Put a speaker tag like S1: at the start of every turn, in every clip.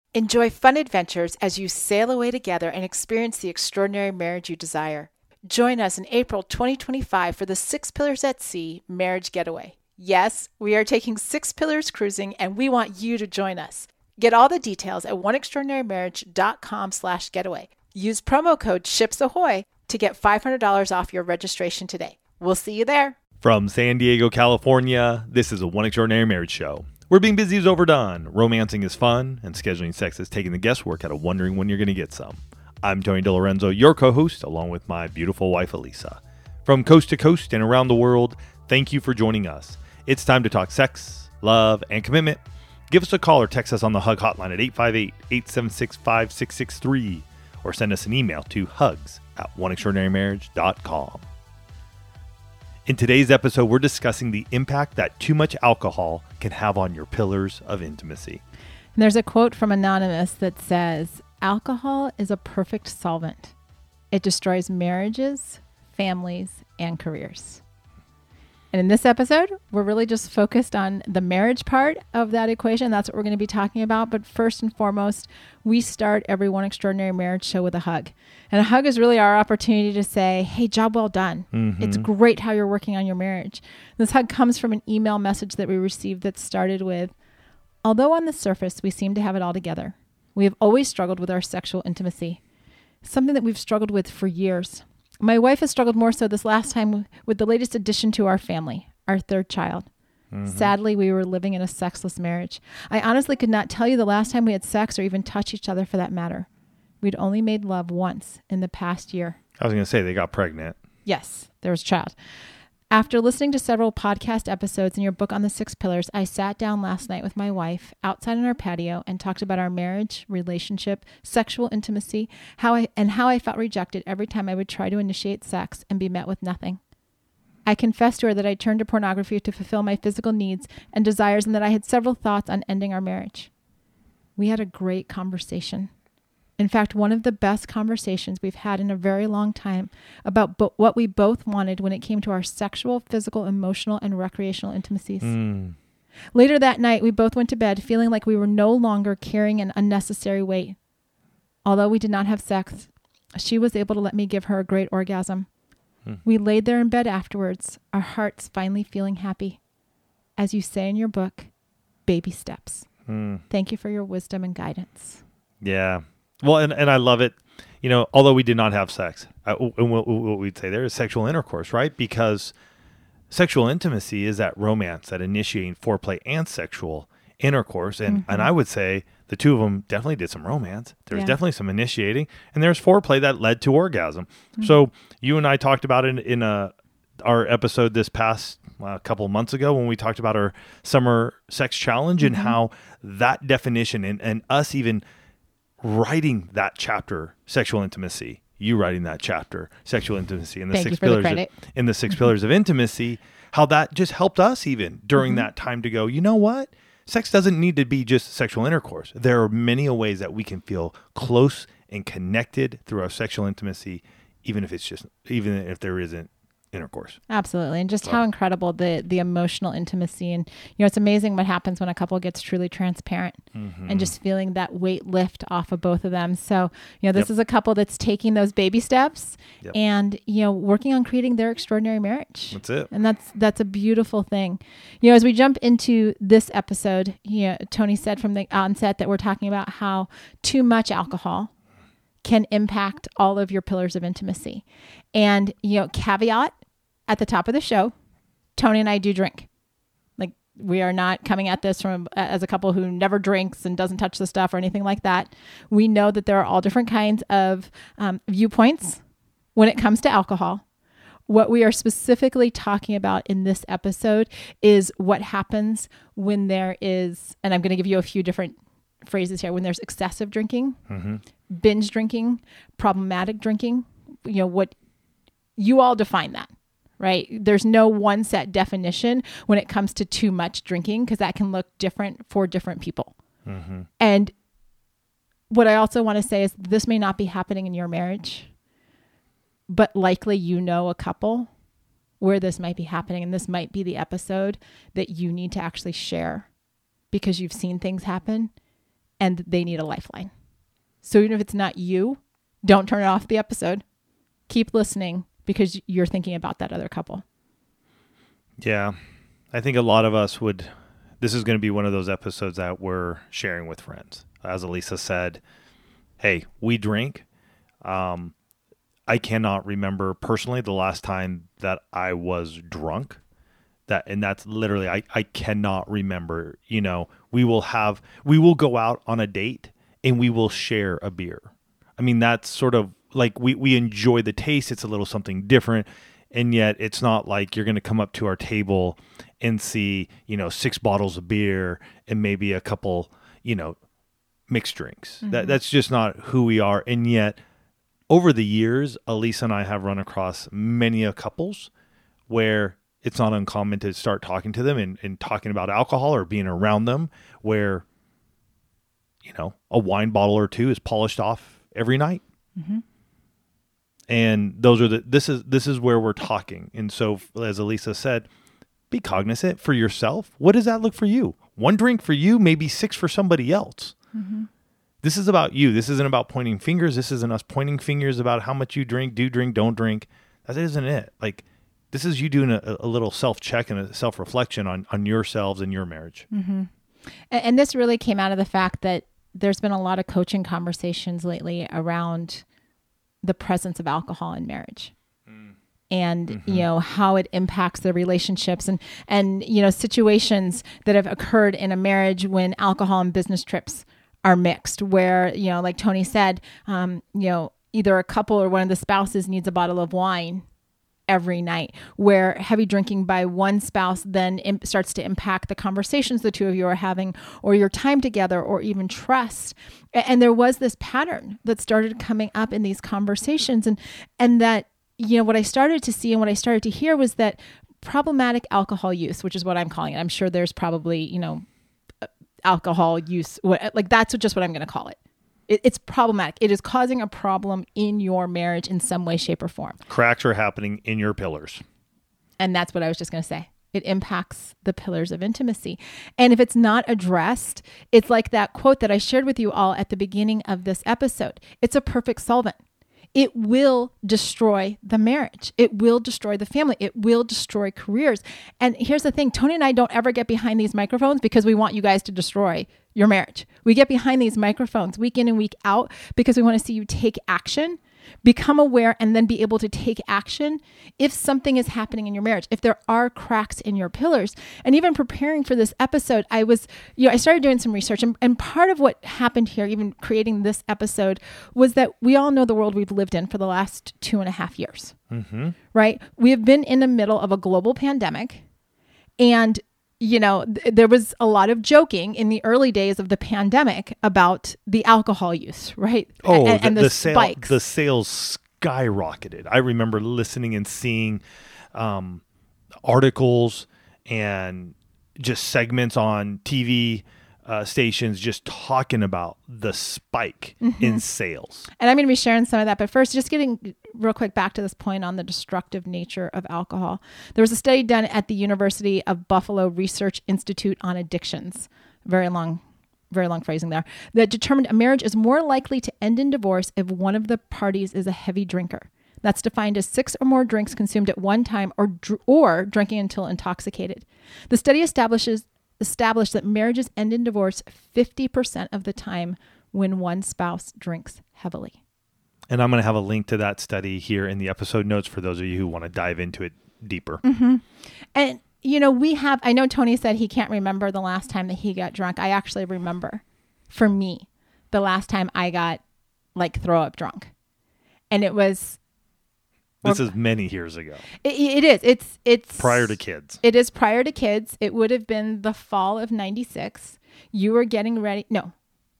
S1: Enjoy fun adventures as you sail away together and experience the extraordinary marriage you desire. Join us in April 2025 for the Six Pillars at Sea Marriage Getaway. Yes, we are taking 6 Pillars cruising and we want you to join us. Get all the details at oneextraordinarymarriage.com/getaway. Use promo code SHIPSAHOY to get $500 off your registration today. We'll see you there.
S2: From San Diego, California, this is a One Extraordinary Marriage show. Where being busy is overdone, romancing is fun, and scheduling sex is taking the guesswork out of wondering when you're going to get some. I'm Tony DiLorenzo, your co-host, along with my beautiful wife, Elisa. From coast to coast and around the world, thank you for joining us. It's time to talk sex, love, and commitment. Give us a call or text us on the HUG hotline at 858-876-5663 or send us an email to hugs@oneextraordinarymarriage.com. In today's episode, we're discussing the impact that too much alcohol can have on your pillars of intimacy.
S3: And there's a quote from Anonymous that says, "Alcohol is a perfect solvent. It destroys marriages, families, and careers." And in this episode, we're really just focused on the marriage part of that equation. That's what we're going to be talking about. But first and foremost, we start every One Extraordinary Marriage show with a hug. And a hug is really our opportunity to say, hey, job well done. Mm-hmm. It's great how you're working on your marriage. This hug comes from an email message that we received that started with, "Although on the surface we seem to have it all together, we have always struggled with our sexual intimacy, something that we've struggled with for years. My wife has struggled more so this last time with the latest addition to our family, our third child. Mm-hmm. Sadly, we were living in a sexless marriage. I honestly could not tell you the last time we had sex or even touched each other for that matter. We'd only made love once in the past year."
S2: I was going to say they got pregnant.
S3: Yes, there was a child. "After listening to several podcast episodes in your book on the 6 pillars, I sat down last night with my wife outside on our patio and talked about our marriage, relationship, sexual intimacy, how I felt rejected every time I would try to initiate sex and be met with nothing. I confessed to her that I turned to pornography to fulfill my physical needs and desires and that I had several thoughts on ending our marriage. We had a great conversation. In fact, one of the best conversations we've had in a very long time about what we both wanted when it came to our sexual, physical, emotional, and recreational intimacies. Later that night, we both went to bed feeling like we were no longer carrying an unnecessary weight. Although we did not have sex, she was able to let me give her a great orgasm. We laid there in bed afterwards, our hearts finally feeling happy. As you say in your book, baby steps. Thank you for your wisdom and guidance."
S2: Yeah. Well, and I love it. You know, although we did not have sex, and what we'd say there is sexual intercourse, right? Because sexual intimacy is that romance, that initiating foreplay and sexual intercourse. And I would say the two of them definitely did some romance. There's definitely some initiating, and there's foreplay that led to orgasm. So you and I talked about it in our episode this past couple of months ago when we talked about our summer sex challenge and how that definition and us even writing that chapter, sexual intimacy, you writing that chapter, sexual intimacy, and the 6 pillars in the 6 pillars of intimacy, how that just helped us even during that time to go, you know what? Sex doesn't need to be just sexual intercourse. There are many ways that we can feel close and connected through our sexual intimacy, even if there isn't intercourse.
S3: Absolutely. And just how incredible the emotional intimacy. And, it's amazing what happens when a couple gets truly transparent and just feeling that weight lift off of both of them. So, this is a couple that's taking those baby steps and, working on creating their extraordinary marriage.
S2: That's it.
S3: And that's a beautiful thing. As we jump into this episode, Tony said from the onset that we're talking about how too much alcohol can impact all of your pillars of intimacy. And, caveat at the top of the show, Tony and I do drink. Like, we are not coming at this as a couple who never drinks and doesn't touch the stuff or anything like that. We know that there are all different kinds of viewpoints when it comes to alcohol. What we are specifically talking about in this episode is what happens when there is, and I'm going to give you a few different phrases here, when there's excessive drinking, binge drinking, problematic drinking, what you all define that, right? There's no one set definition when it comes to too much drinking, because that can look different for different people. And what I also want to say is this may not be happening in your marriage, but likely a couple where this might be happening, and this might be the episode that you need to actually share because you've seen things happen and they need a lifeline. So even if it's not you, don't turn it off the episode. Keep listening because you're thinking about that other couple.
S2: Yeah. I think a lot of us this is going to be one of those episodes that we're sharing with friends. As Elisa said, hey, we drink. I cannot remember personally the last time that I was drunk. And that's literally, I cannot remember. You know, we will go out on a date and we will share a beer. I mean, that's sort of like we enjoy the taste. It's a little something different. And yet it's not like you're going to come up to our table and see, 6 bottles of beer and maybe a couple, mixed drinks. Mm-hmm. That's just not who we are. And yet over the years, Elisa and I have run across many couples where it's not uncommon to start talking to them and talking about alcohol or being around them where, a wine bottle or 2 is polished off every night. Mm-hmm. And this is where we're talking. And so as Elisa said, be cognizant for yourself. What does that look for you? 1 drink for you, maybe 6 for somebody else. Mm-hmm. This is about you. This isn't about pointing fingers. This isn't us pointing fingers about how much you drink, do drink, don't drink. That isn't it. Like, this is you doing a little self-check and a self-reflection on yourselves and your marriage.
S3: Mm-hmm. And this really came out of the fact that there's been a lot of coaching conversations lately around the presence of alcohol in marriage and, mm-hmm. How it impacts the relationships and, situations that have occurred in a marriage when alcohol and business trips are mixed where, like Tony said, either a couple or one of the spouses needs a bottle of wine every night, where heavy drinking by one spouse then starts to impact the conversations the two of you are having or your time together or even trust. And there was this pattern that started coming up in these conversations and that, what I started to see and what I started to hear was that problematic alcohol use, which is what I'm calling it. I'm sure there's probably, alcohol use, that's just what I'm going to call it. It's problematic. It is causing a problem in your marriage in some way, shape, or form.
S2: Cracks are happening in your pillars.
S3: And that's what I was just going to say. It impacts the pillars of intimacy. And if it's not addressed, it's like that quote that I shared with you all at the beginning of this episode. It's a perfect solvent. It will destroy the marriage. It will destroy the family. It will destroy careers. And here's the thing, Tony and I don't ever get behind these microphones because we want you guys to destroy your marriage. We get behind these microphones week in and week out because we want to see you take action, become aware, and then be able to take action if something is happening in your marriage, if there are cracks in your pillars. And even preparing for this episode, I started doing some research, and part of what happened here, even creating this episode, was that we all know the world we've lived in for the last 2.5 years, mm-hmm. right? We have been in the middle of a global pandemic, and there was a lot of joking in the early days of the pandemic about the alcohol use, right?
S2: Oh,
S3: and the spikes.
S2: The sales skyrocketed. I remember listening and seeing articles and just segments on TV stations just talking about the spike mm-hmm. in sales.
S3: And I'm going to be sharing some of that. But first, just getting real quick back to this point on the destructive nature of alcohol. There was a study done at the University of Buffalo Research Institute on Addictions. Very long phrasing there. That determined a marriage is more likely to end in divorce if one of the parties is a heavy drinker. That's defined as 6 or more drinks consumed at one time or drinking until intoxicated. The study established that marriages end in divorce 50% of the time when one spouse drinks heavily.
S2: And I'm going to have a link to that study here in the episode notes for those of you who want to dive into it deeper.
S3: Mm-hmm. And, I know Tony said he can't remember the last time that he got drunk. I actually remember, for me, the last time I got throw up drunk. And it was...
S2: This is many years ago.
S3: It is. It's
S2: prior to kids.
S3: It is prior to kids. It would have been the fall of 96. You were getting ready. No.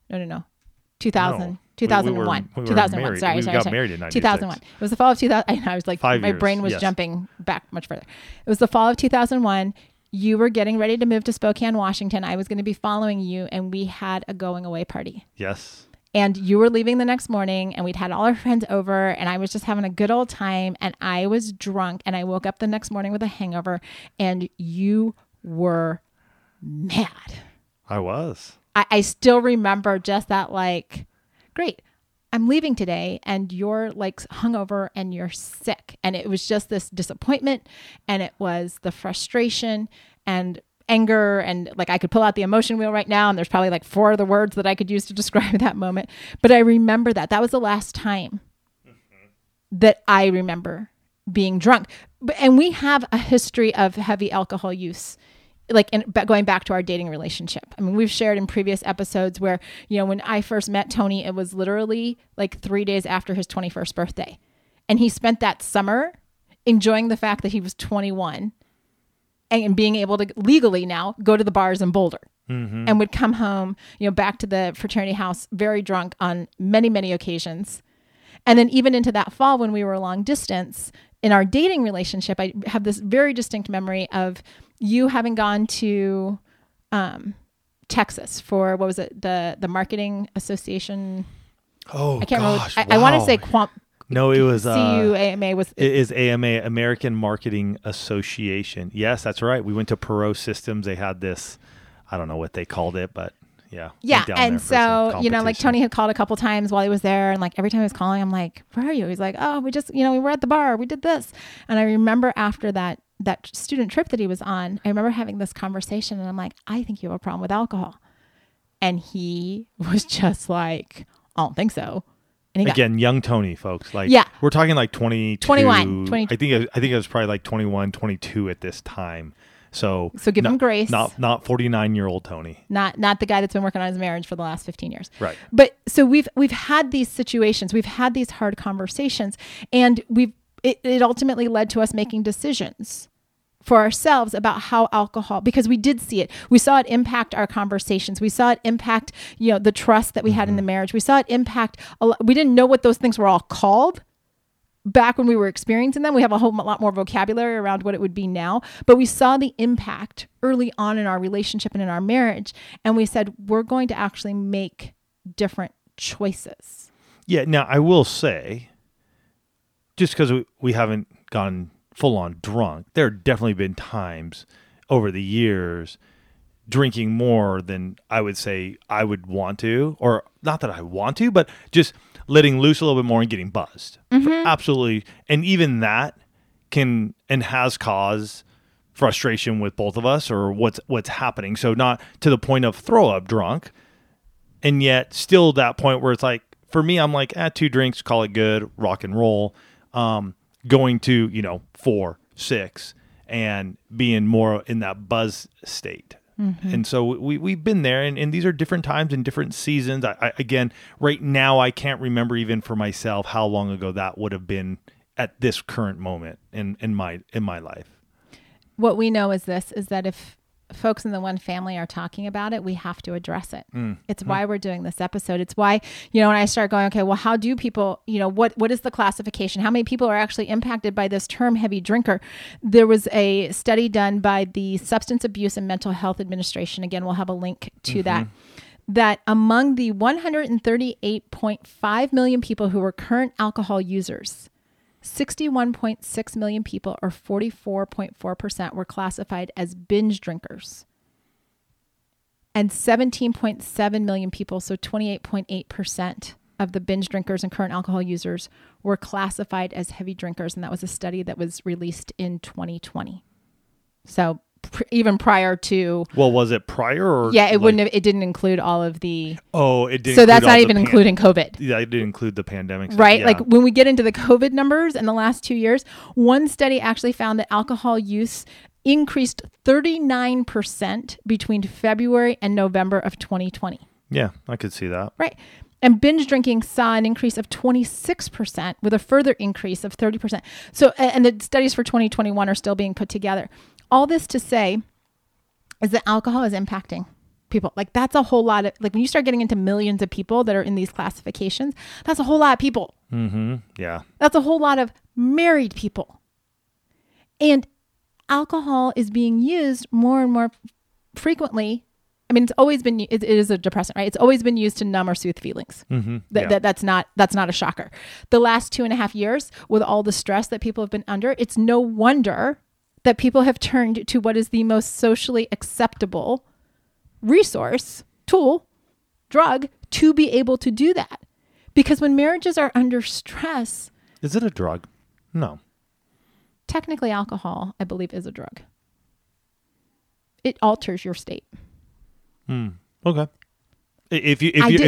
S3: 2000. 2001. 2001. Sorry.
S2: We got married in 96.
S3: 2001. It was the fall of 2000. I was like,
S2: 5
S3: my
S2: years.
S3: brain was jumping back much further. It was the fall of 2001. You were getting ready to move to Spokane, Washington. I was going to be following you, and we had a going away party.
S2: Yes.
S3: And you were leaving the next morning, and we'd had all our friends over, and I was just having a good old time, and I was drunk, and I woke up the next morning with a hangover, and you were mad.
S2: I was.
S3: I still remember just that, like, great, I'm leaving today and you're like hungover and you're sick. And it was just this disappointment, and it was the frustration and anger, and like I could pull out the emotion wheel right now, and there's probably like 4 other words that I could use to describe that moment. But I remember that was the last time that I remember being drunk. And we have a history of heavy alcohol use, like going back to our dating relationship. I mean, we've shared in previous episodes where, when I first met Tony, it was literally like 3 days after his 21st birthday. And he spent that summer enjoying the fact that he was 21 and being able to legally now go to the bars in Boulder, and would come home, back to the fraternity house very drunk on many, many occasions. And then even into that fall when we were long distance in our dating relationship, I have this very distinct memory of you having gone to Texas for, what was it? The marketing association.
S2: Oh,
S3: I can't
S2: gosh,
S3: remember. I want to say
S2: No, it was
S3: CUAMA.
S2: It is AMA, American Marketing Association. Yes, that's right. We went to Perot Systems. They had this, I don't know what they called it, but yeah.
S3: Yeah. And so, like Tony had called a couple times while he was there, and like every time he was calling, I'm like, where are you? He's like, oh, we just, we were at the bar. We did this. And I remember after that student trip that he was on, I remember having this conversation, and I'm like, I think you have a problem with alcohol. And he was just like, I don't think so. And
S2: again, young Tony, folks, like, we're talking like
S3: 21.
S2: I think it was probably like 21, 22 at this time. So
S3: give him grace.
S2: Not 49-year-old Tony.
S3: Not the guy that's been working on his marriage for the last 15 years.
S2: Right.
S3: But so we've had these situations, we've had these hard conversations, and it ultimately led to us making decisions for ourselves about how alcohol, because we did see it. We saw it impact our conversations. We saw it impact, the trust that we had in the marriage. We saw it impact we didn't know what those things were all called back when we were experiencing them. We have a whole lot more vocabulary around what it would be now, but we saw the impact early on in our relationship and in our marriage. And we said, we're going to actually make different choices.
S2: Yeah. Now I will say, just because we haven't gone full on drunk, there have definitely been times over the years drinking more than I would say I would want to, or not that I want to, but just letting loose a little bit more and getting buzzed. Absolutely. And even that can and has caused frustration with both of us, or what's happening. So not to the point of throw up drunk, and yet still that point where it's like, for me, I'm like, 2 drinks, call it good, rock and roll. Going to, 4, 6 and being more in that buzz state. And so we've been there, and these are different times and different seasons. I again, right now, I can't remember even for myself how long ago that would have been at this current moment in my life.
S3: What we know is that if folks in the one family are talking about it, we have to address it. It's why we're doing this episode. It's why, when I start going, okay, well, how do people, what is the classification? How many people are actually impacted by this term heavy drinker? There was a study done by the Substance Abuse and Mental Health Administration. Again, we'll have a link to that among the 138.5 million people who were current alcohol users, 61.6 million people, or 44.4%, were classified as binge drinkers. And 17.7 million people, so 28.8% of the binge drinkers and current alcohol users, were classified as heavy drinkers. And that was a study that was released in 2020. So even prior to...
S2: Well, was it prior or...
S3: Yeah, it didn't include all of the...
S2: Oh, it didn't.
S3: So that's not even including COVID.
S2: Yeah, it didn't include the pandemic.
S3: Right?
S2: Yeah.
S3: Like when we get into the COVID numbers in the last 2 years, one study actually found that alcohol use increased 39% between February and November of 2020.
S2: Yeah, I could see that.
S3: Right. And binge drinking saw an increase of 26% with a further increase of 30%. So, and the studies for 2021 are still being put together. All this to say is that alcohol is impacting people. Like that's a whole lot of, like when you start getting into millions of people that are in these classifications, that's a whole lot of people.
S2: Yeah. That's
S3: a whole lot of married people. And alcohol is being used more and more frequently. I mean, it's always been, it is a depressant, right? It's always been used to numb or soothe feelings. That's not a shocker. The last 2.5 years with all the stress that people have been under, it's no wonder that people have turned to what is the most socially acceptable resource tool, drug, to be able to do that. Because when marriages are under stress,
S2: Is it a drug? No.
S3: technically alcohol, I believe, is a drug. It alters your state.
S2: Okay. If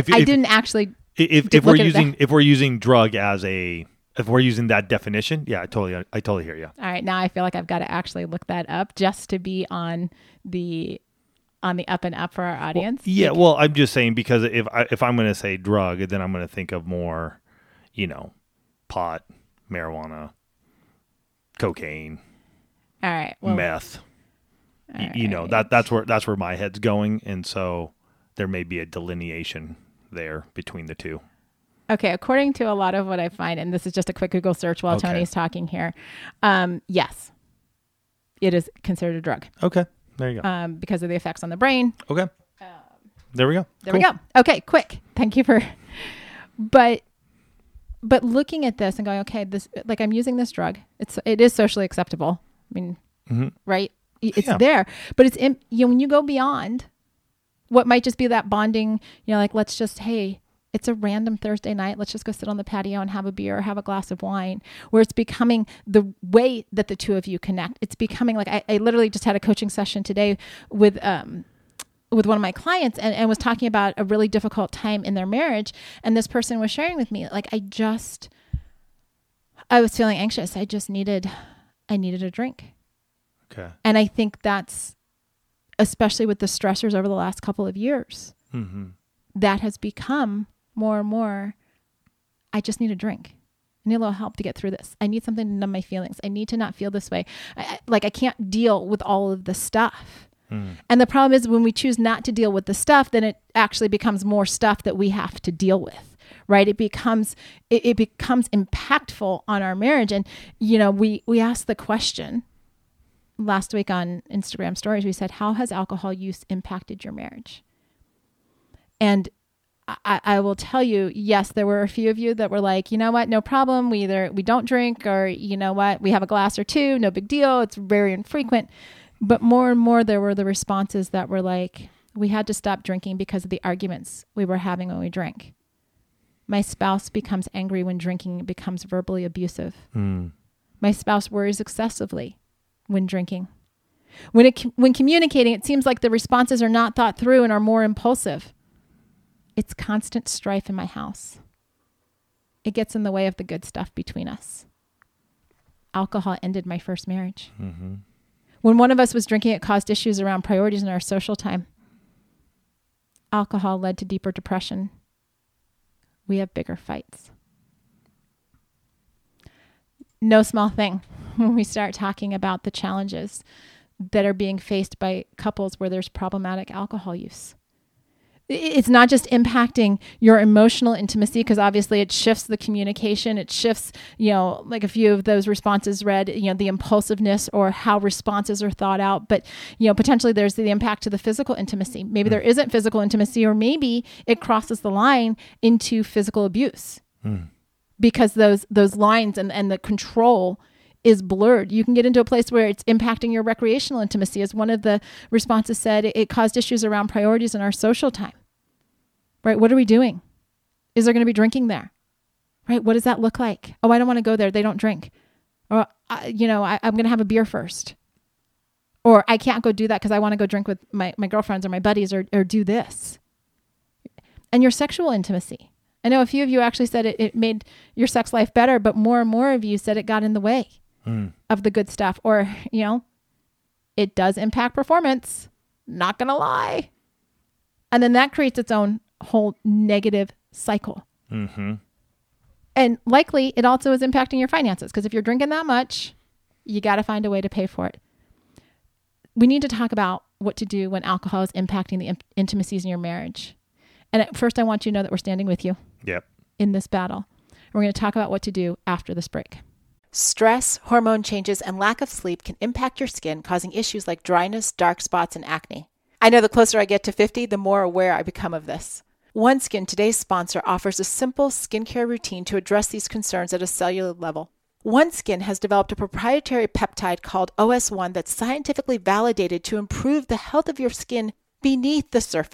S2: we're using drug as if we're using that definition, yeah, I totally hear you.
S3: All right, now I feel like I've got to actually look that up just to be on the up and up for our audience.
S2: Well, I'm just saying, because if I'm going to say drug, then I'm going to think of more, pot, marijuana, cocaine,
S3: all right,
S2: meth. That's where my head's going, and so there may be a delineation there between the two.
S3: Okay, according to a lot of what I find, and this is just a quick Google search while Tony's talking here, yes, it is considered a drug.
S2: Okay, there you go.
S3: Because of the effects on the brain.
S2: Okay, there we go.
S3: There we go. Okay, quick. Thank you for. But looking at this and going, okay, this, like, I'm using this drug. It is socially acceptable. I mean, right? It's there, but it's when you go beyond what might just be that bonding, like, let's just, hey, it's a random Thursday night. Let's just go sit on the patio and have a beer or have a glass of wine, where it's becoming the way that the two of you connect. It's becoming like, I literally just had a coaching session today with one of my clients and was talking about a really difficult time in their marriage. And this person was sharing with me, like, I was feeling anxious. I needed a drink.
S2: Okay.
S3: And I think that's, especially with the stressors over the last couple of years, that has become more and more, I just need a drink. I need a little help to get through this. I need something to numb my feelings. I need to not feel this way. I can't deal with all of the stuff. And the problem is, when we choose not to deal with the stuff, then it actually becomes more stuff that we have to deal with, right? It becomes impactful on our marriage. And, we asked the question last week on Instagram stories. We said, how has alcohol use impacted your marriage? And I will tell you, yes, there were a few of you that were like, you know what, no problem. We don't drink, or, you know what, we have a glass or two, no big deal. It's very infrequent. But more and more, there were the responses that were like, we had to stop drinking because of the arguments we were having when we drank. My spouse becomes angry when drinking, becomes verbally abusive. My spouse worries excessively when drinking. When communicating, it seems like the responses are not thought through and are more impulsive. It's constant strife in my house. It gets in the way of the good stuff between us. Alcohol ended my first marriage. When one of us was drinking, it caused issues around priorities in our social time. Alcohol led to deeper depression. We have bigger fights. No small thing when we start talking about the challenges that are being faced by couples where there's problematic alcohol use. It's not just impacting your emotional intimacy, because obviously it shifts the communication. It shifts, like a few of those responses read, the impulsiveness or how responses are thought out. But, potentially there's the impact to the physical intimacy. Maybe there isn't physical intimacy, or maybe it crosses the line into physical abuse because those lines and the control is blurred. You can get into a place where it's impacting your recreational intimacy. As one of the responses said, it caused issues around priorities in our social time. Right? What are we doing? Is there going to be drinking there? Right? What does that look like? Oh, I don't want to go there. They don't drink. Or, I'm going to have a beer first. Or I can't go do that because I want to go drink with my girlfriends or my buddies or do this. And your sexual intimacy. I know a few of you actually said it made your sex life better, but more and more of you said it got in the way of the good stuff. Or, it does impact performance. Not going to lie. And then that creates its own whole negative cycle. And likely it also is impacting your finances, because if you're drinking that much, you got to find a way to pay for it. We need to talk about what to do when alcohol is impacting the intimacies in your marriage. And at first, I want you to know that we're standing with you in this battle. We're going to talk about what to do after this break.
S1: Stress, hormone changes, and lack of sleep can impact your skin, causing issues like dryness, dark spots, and acne. I know the closer I get to 50, the more aware I become of this. OneSkin, today's sponsor, offers a simple skincare routine to address these concerns at a cellular level. OneSkin has developed a proprietary peptide called OS1 that's scientifically validated to improve the health of your skin beneath the surface.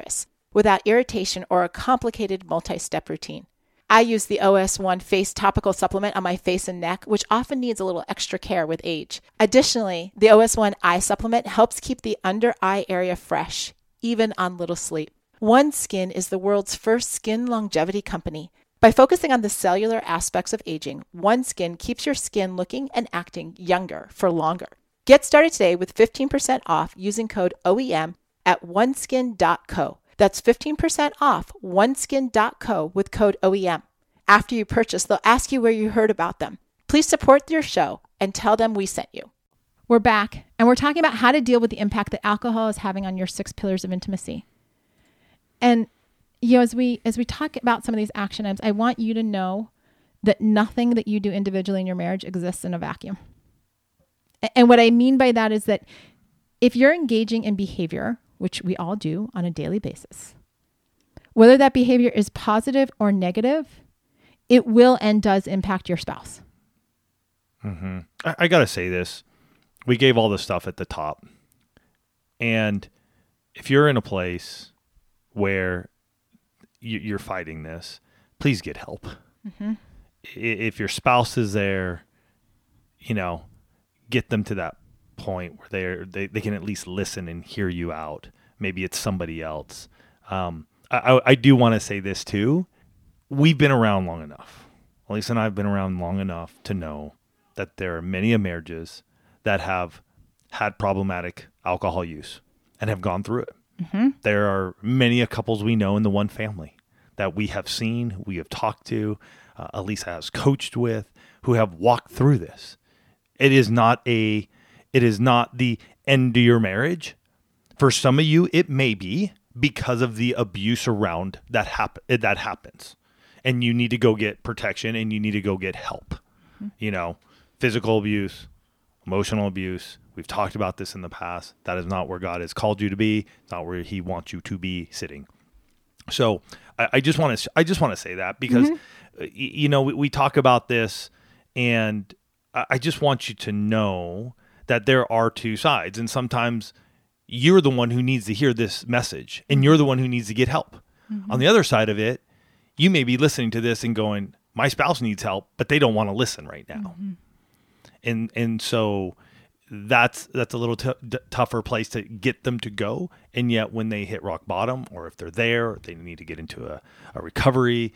S1: without irritation or a complicated multi-step routine. I use the OS1 Face Topical Supplement on my face and neck, which often needs a little extra care with age. Additionally, the OS1 Eye Supplement helps keep the under eye area fresh, even on little sleep. OneSkin is the world's first skin longevity company. By focusing on the cellular aspects of aging, OneSkin keeps your skin looking and acting younger for longer. Get started today with 15% off using code OEM at oneskin.co. That's 15% off oneskin.co with code OEM. After you purchase, they'll ask you where you heard about them. Please support your show and tell them we sent you.
S3: We're back, and we're talking about how to deal with the impact that alcohol is having on your 6 pillars of intimacy. And as we talk about some of these action items, I want you to know that nothing that you do individually in your marriage exists in a vacuum. And what I mean by that is that if you're engaging in behavior, which we all do on a daily basis, whether that behavior is positive or negative, it will and does impact your spouse.
S2: Mm-hmm. I got to say this. We gave all the stuff at the top. And if you're in a place where you're fighting this, please get help. Mm-hmm. If your spouse is there, get them to that point where they can at least listen and hear you out. Maybe it's somebody else. I do want to say this too. We've been around long enough. Lisa and I have been around long enough to know that there are many marriages that have had problematic alcohol use and have gone through it. Mm-hmm. There are many couples we know in the one family that we have seen, we have talked to, Elisa has coached with, who have walked through this. It is not the end to your marriage. For some of you, it may be because of the abuse around that happens. And you need to go get protection and you need to go get help. Mm-hmm. Physical abuse, emotional abuse. We've talked about this in the past. That is not where God has called you to be. It's not where he wants you to be sitting. So I just want to say that because, mm-hmm. We talk about this, and I just want you to know that there are two sides. And sometimes you're the one who needs to hear this message, and you're the one who needs to get help. Mm-hmm. On the other side of it, you may be listening to this and going, my spouse needs help, but they don't want to listen right now. Mm-hmm. And so that's a little tougher place to get them to go. And yet when they hit rock bottom, or if they're there, they need to get into a recovery,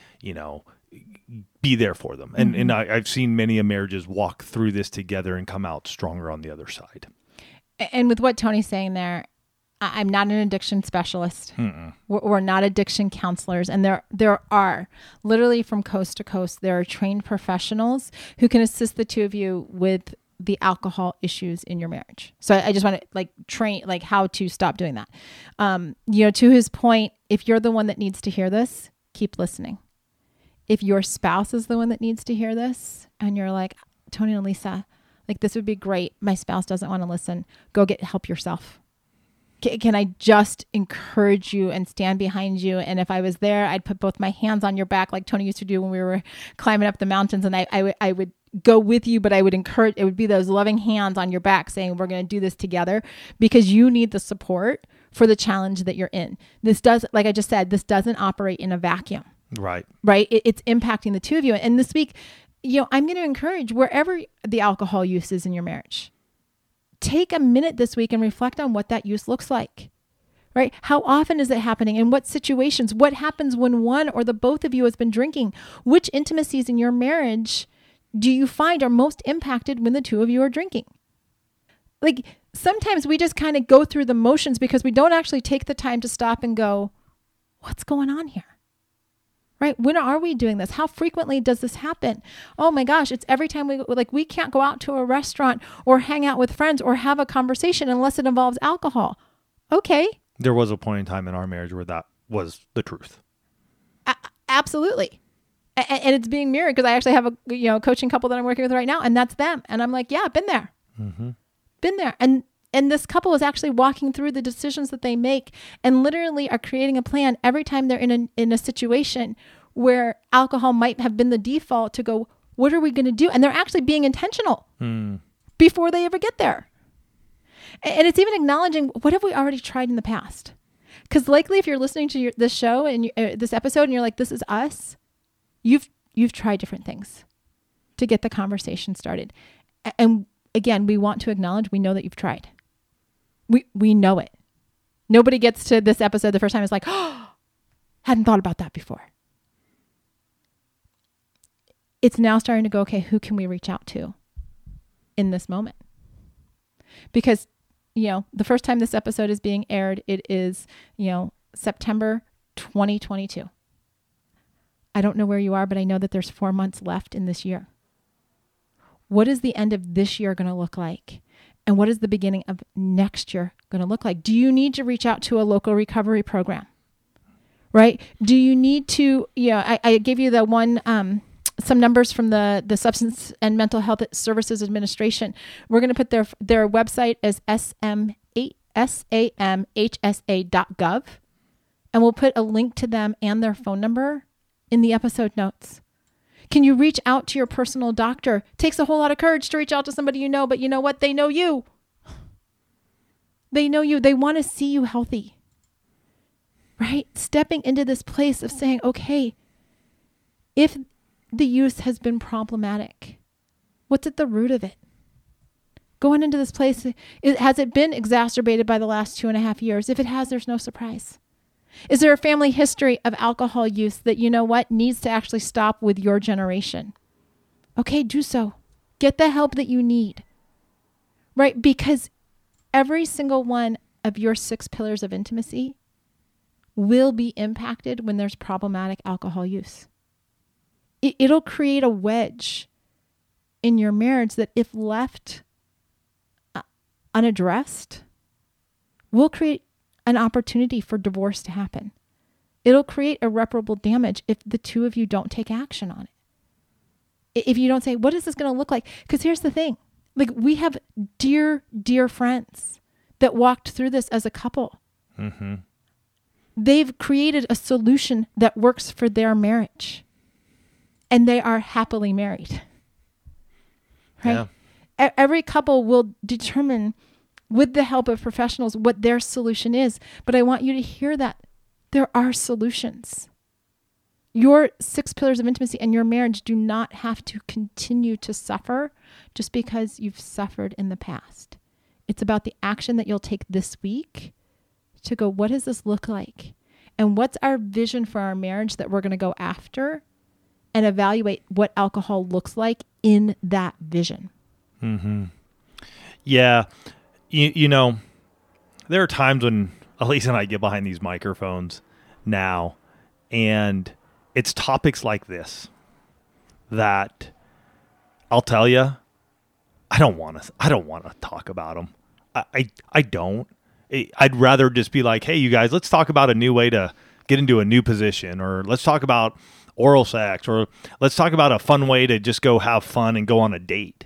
S2: be there for them. Mm-hmm. And I've seen many marriages walk through this together and come out stronger on the other side.
S3: And with what Tony's saying there, I'm not an addiction specialist. Mm-mm. We're not addiction counselors. And there are, literally from coast to coast, there are trained professionals who can assist the two of you with the alcohol issues in your marriage. So I just want to train how to stop doing that. To his point, if you're the one that needs to hear this, keep listening. If your spouse is the one that needs to hear this and you're like, Tony and Lisa, this would be great. My spouse doesn't want to listen. Go get help yourself. Can I just encourage you and stand behind you? And if I was there, I'd put both my hands on your back like Tony used to do when we were climbing up the mountains. And I would go with you, but I would encourage, it would be those loving hands on your back saying, we're going to do this together, because you need the support for the challenge that you're in. This does, like I just said, this doesn't operate in a vacuum.
S2: Right.
S3: Right. It's impacting the two of you. And this week, I'm going to encourage, wherever the alcohol use is in your marriage, take a minute this week and reflect on what that use looks like, right? How often is it happening? In what situations? What happens when one or the both of you has been drinking? Which intimacies in your marriage do you find are most impacted when the two of you are drinking? Sometimes we just kind of go through the motions because we don't actually take the time to stop and go, what's going on here? Right? When are we doing this? How frequently does this happen? Oh my gosh, it's every time we can't go out to a restaurant or hang out with friends or have a conversation unless it involves alcohol. Okay.
S2: There was a point in time in our marriage where that was the truth.
S3: Absolutely. And it's being mirrored because I actually have a coaching couple that I'm working with right now, and that's them. And I'm like, yeah, been there. Mm-hmm. Been there. And this couple is actually walking through the decisions that they make and literally are creating a plan every time they're in a situation where alcohol might have been the default to go, what are we going to do? And they're actually being intentional before they ever get there. And it's even acknowledging, what have we already tried in the past? Because likely if you're listening to this show and this episode and you're like, this is us, you've tried different things to get the conversation started. And again, we want to acknowledge, we know that you've tried. We know it. Nobody gets to this episode the first time is like, oh, hadn't thought about that before. It's now starting to go, okay, who can we reach out to in this moment? Because, the first time this episode is being aired, it is, September 2022. I don't know where you are, but I know that there's 4 months left in this year. What is the end of this year going to look like? And what is the beginning of next year going to look like? Do you need to reach out to a local recovery program? Right? Do you need to, I gave you the one, some numbers from the Substance and Mental Health Services Administration. We're going to put their website as samhsa.gov, and we'll put a link to them and their phone number in the episode notes. Can you reach out to your personal doctor? It takes a whole lot of courage to reach out to somebody but you know what? They know you. They know you. They want to see you healthy. Right? Stepping into this place of saying, okay, if the use has been problematic, what's at the root of it? Going into this place, has it been exacerbated by the last 2.5 years? If it has, there's no surprise. Is there a family history of alcohol use that needs to actually stop with your generation? Okay, do so. Get the help that you need. Right? Because every single one of your 6 pillars of intimacy will be impacted when there's problematic alcohol use. It'll create a wedge in your marriage that, if left unaddressed, will create an opportunity for divorce to happen. It'll create irreparable damage if the two of you don't take action on it. If you don't say, what is this going to look like? Because here's the thing. We have dear, dear friends that walked through this as a couple. Mm-hmm. They've created a solution that works for their marriage. And they are happily married. Right? Yeah. Every couple will determine, with the help of professionals, what their solution is. But I want you to hear that there are solutions. Your 6 pillars of intimacy and your marriage do not have to continue to suffer just because you've suffered in the past. It's about the action that you'll take this week to go, what does this look like? And what's our vision for our marriage that we're going to go after? And evaluate what alcohol looks like in that vision.
S2: Mm-hmm. Yeah. There are times when Elisa and I get behind these microphones now, and it's topics like this that I'll tell you, I don't want to talk about them. I don't. I'd rather just be like, hey, you guys, let's talk about a new way to get into a new position, or let's talk about oral sex, or let's talk about a fun way to just go have fun and go on a date,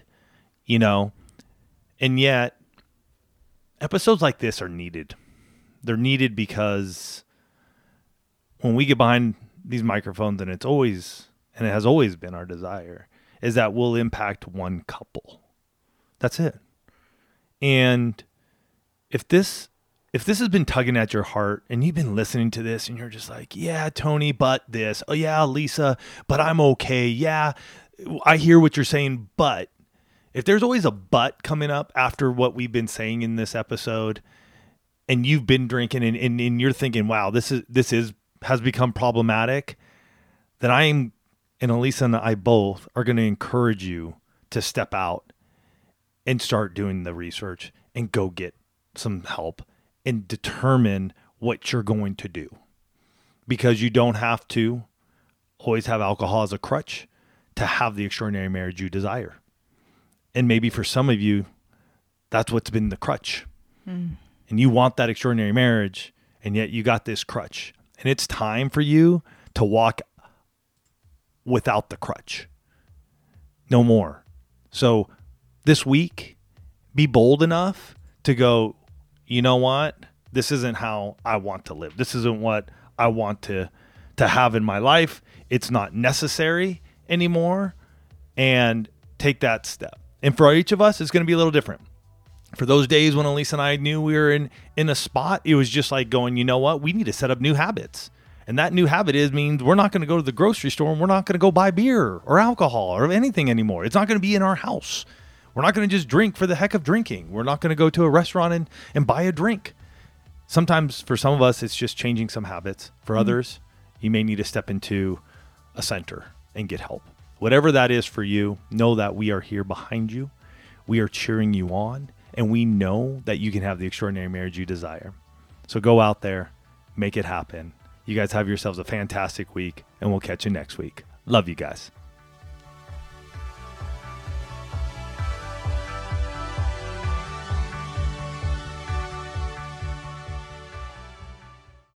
S2: And yet, episodes like this are needed. They're needed because when we get behind these microphones, and it has always been our desire, is that we'll impact one couple. That's it. And if this has been tugging at your heart and you've been listening to this and you're just like, yeah, Tony, but this, oh yeah, Lisa, but I'm okay. Yeah, I hear what you're saying. But if there's always a but coming up after what we've been saying in this episode, and you've been drinking and you're thinking, wow, this has become problematic, then and Elisa and I both are going to encourage you to step out and start doing the research and go get some help and determine what you're going to do. Because you don't have to always have alcohol as a crutch to have the extraordinary marriage you desire. And maybe for some of you, that's what's been the crutch. And you want that extraordinary marriage, and yet you got this crutch. And it's time for you to walk without the crutch. No more. So this week, be bold enough to go, you know what? This isn't how I want to live. This isn't what I want to have in my life. It's not necessary anymore. And take that step. And for each of us, it's going to be a little different. For those days when Elise and I knew we were in a spot, it was just like going, you know what? We need to set up new habits. And that new habit means we're not going to go to the grocery store and we're not going to go buy beer or alcohol or anything anymore. It's not going to be in our house. We're not going to just drink for the heck of drinking. We're not going to go to a restaurant and buy a drink. Sometimes for some of us, it's just changing some habits. For others, you may need to step into a center and get help. Whatever that is for you, know that we are here behind you. We are cheering you on, and we know that you can have the extraordinary marriage you desire. So go out there, make it happen. You guys have yourselves a fantastic week, and we'll catch you next week. Love you guys.